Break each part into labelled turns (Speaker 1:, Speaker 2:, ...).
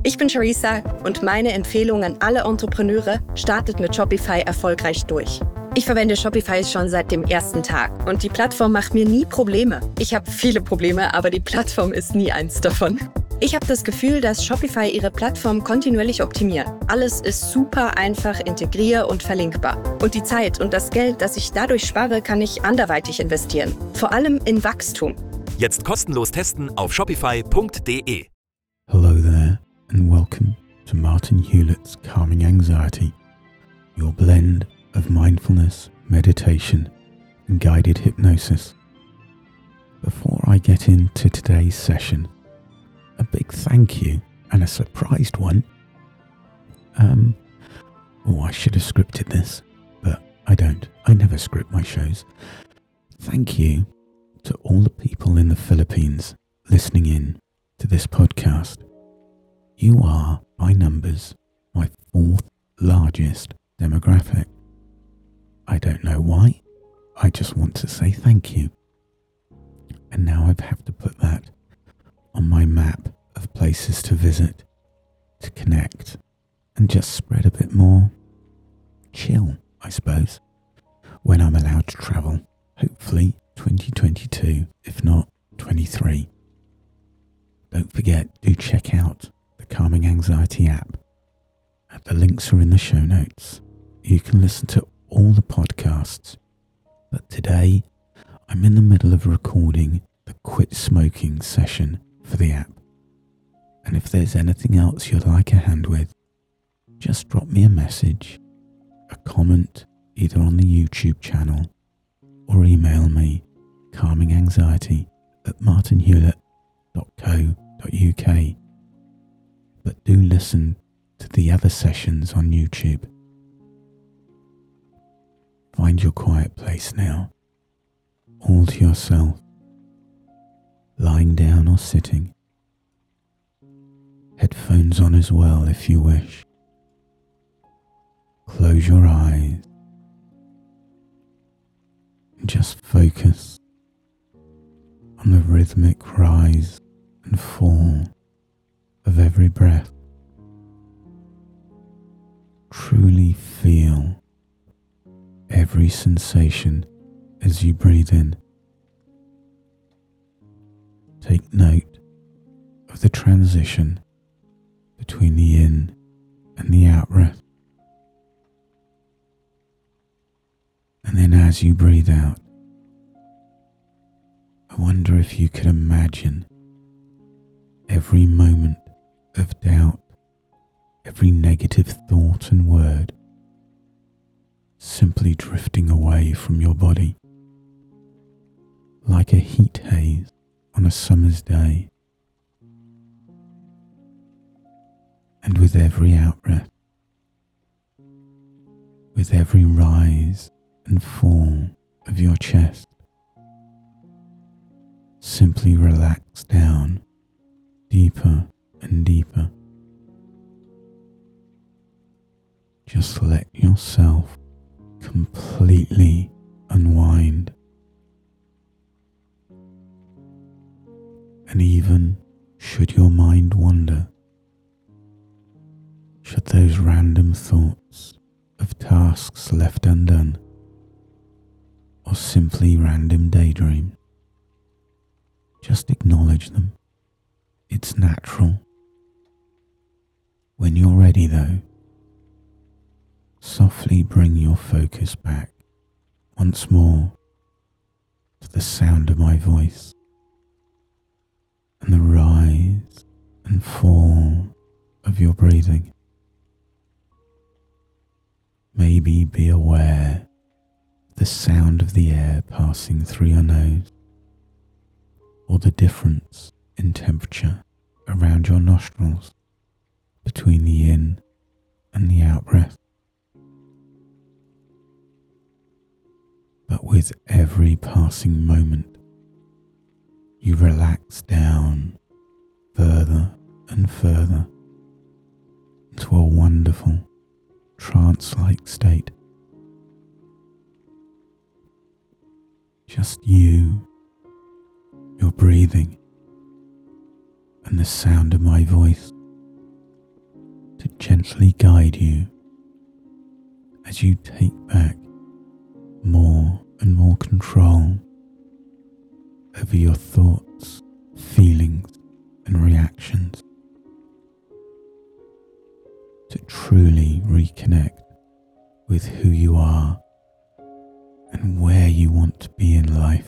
Speaker 1: Ich bin Charissa und meine Empfehlung an alle Entrepreneure: startet mit Shopify erfolgreich durch. Ich verwende Shopify schon seit dem ersten Tag und die Plattform macht mir nie Probleme. Ich habe viele Probleme, aber die Plattform ist nie eins davon. Ich habe das Gefühl, dass Shopify ihre Plattform kontinuierlich optimiert. Alles ist super einfach integrier- und verlinkbar. Und die Zeit und das Geld, das ich dadurch spare, kann ich anderweitig investieren. Vor allem in Wachstum.
Speaker 2: Jetzt kostenlos testen auf shopify.de.
Speaker 3: Hello there and welcome to Martin Hewlett's Calming Anxiety, your blend of mindfulness, meditation and guided hypnosis. Before I get into today's session, a big thank you and a surprised one. I should have scripted this, but I don't. I never script my shows. Thank you to all the people in the Philippines listening in to this podcast. You are, by numbers, my fourth largest demographic. I don't know why. I just want to say thank you. And now I have to put that on my map of places to visit, to connect, and just spread a bit more chill, I suppose, when I'm allowed to travel. Hopefully 2022, if not 23. Don't forget, do check out the Calming Anxiety app. The links are in the show notes. You can listen to all the podcasts. But today, I'm in the middle of recording the quit smoking session for the app. And if there's anything else you'd like a hand with, just drop me a message, a comment either on the YouTube channel or email me calminganxiety@martinhewlett.co.uk. But do listen to the other sessions on YouTube. Find your quiet place now, all to yourself, lying down or sitting. Headphones on as well if you wish. Close your eyes and just focus on the rhythmic rise and fall of every breath. Truly feel every sensation as you breathe in. Take note of the transition between the in and the out breath. And then as you breathe out, I wonder if you could imagine every moment of doubt, every negative thought and word simply drifting away from your body like a heat haze on a summer's day. And with every out-breath, with every rise and fall of your chest, simply relax down deeper and deeper. Just let yourself completely unwind. And even should your mind wander, should those random thoughts of tasks left undone, or simply random daydream, just acknowledge them. It's natural. When you're ready though, softly bring your focus back once more to the sound of my voice and the rise and fall of your breathing. Maybe be aware of the sound of the air passing through your nose, or the difference in temperature around your nostrils between the in and the out breath. But with every passing moment, you relax down further and further into a wonderful trance-like state. Just you, your breathing, and the sound of my voice. gently guide you as you take back more and more control over your thoughts, feelings, and reactions, to truly reconnect with who you are and where you want to be in life,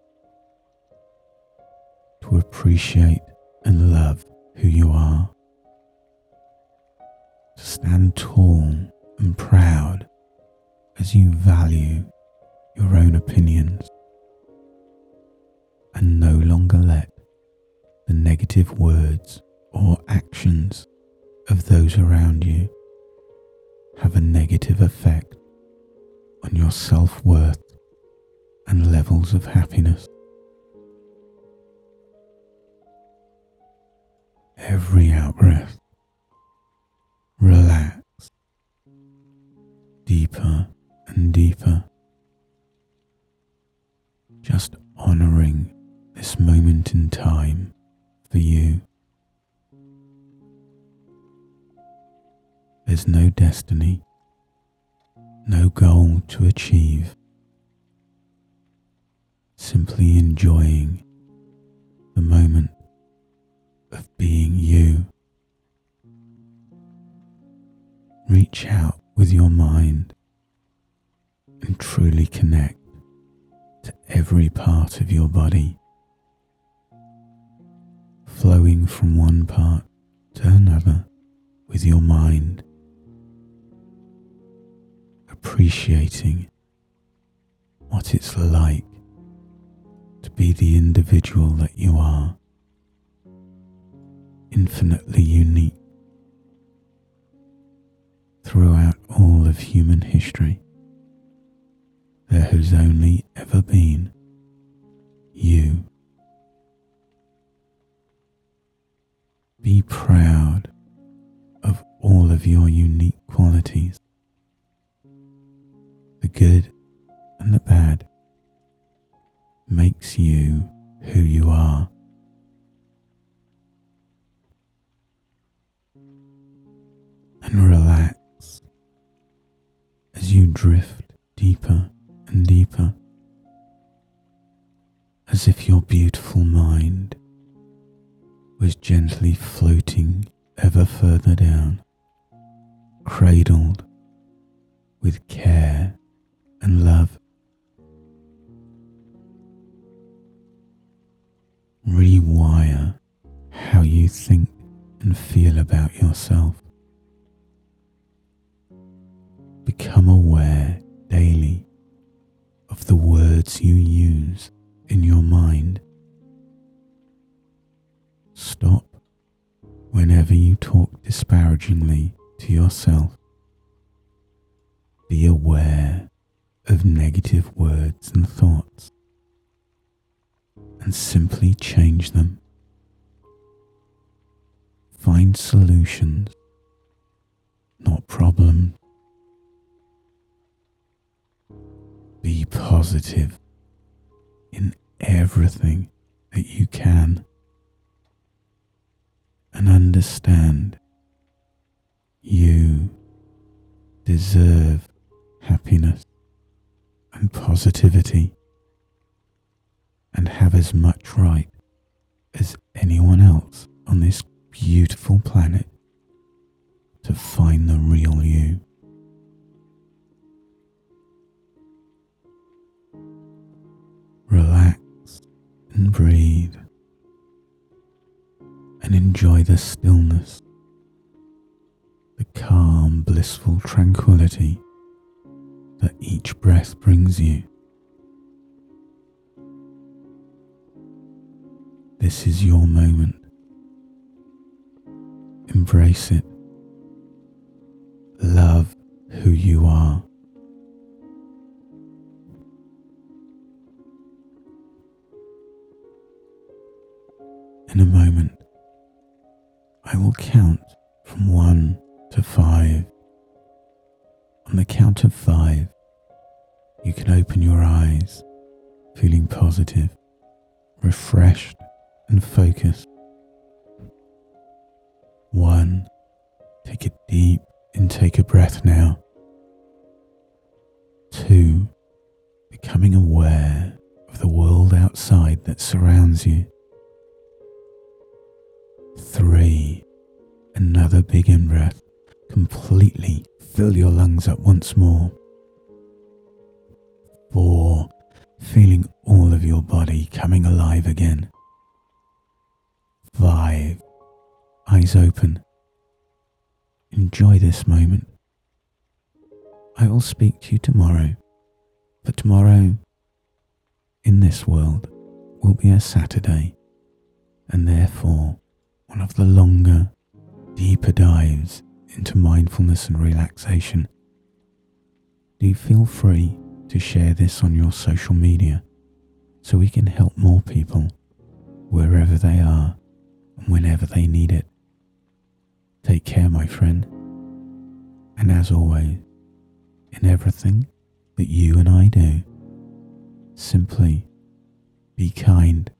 Speaker 3: to appreciate and love who you are, to stand tall and proud as you value your own opinions, and no longer let the negative words or actions of those around you have a negative effect on your self-worth and levels of happiness. Every out-breath, relax deeper and deeper, just honouring this moment in time for you. There's no destiny, no goal to achieve, simply enjoying the moment of being you. Reach out with your mind and truly connect to every part of your body, flowing from one part to another with your mind, appreciating what it's like to be the individual that you are, infinitely unique. Throughout all of human history, there has only ever been you. Be proud of all of your unique qualities, the good and the bad, makes you who you are. And relax as you drift deeper and deeper, as if your beautiful mind was gently floating ever further down, cradled with care and love. Rewire how you think and feel about yourself. Become aware daily of the words you use in your mind. Stop whenever you talk disparagingly to yourself. Be aware of negative words and thoughts, and simply change them. Find solutions, not problems. Be positive in everything that you can, and understand you deserve happiness and positivity, and have as much right as anyone else on this beautiful planet to find the real you. Relax and breathe, and enjoy the stillness, the calm, blissful tranquility that each breath brings you. This is your moment. Embrace it. Love who you are. In a moment, I will count from 1 to 5. On the count of 5, you can open your eyes, feeling positive, refreshed, and focused. 1, take take a deep intake of breath now. 2, becoming aware of the world outside that surrounds you. 3, another big in-breath. Completely fill your lungs up once more. 4, feeling all of your body coming alive again. 5, eyes open. Enjoy this moment. I will speak to you tomorrow, but tomorrow in this world will be a Saturday, and therefore one of the longer, deeper dives into mindfulness and relaxation. Do feel free to share this on your social media so we can help more people wherever they are and whenever they need it. Take care, my friend. And as always, in everything that you and I do, simply be kind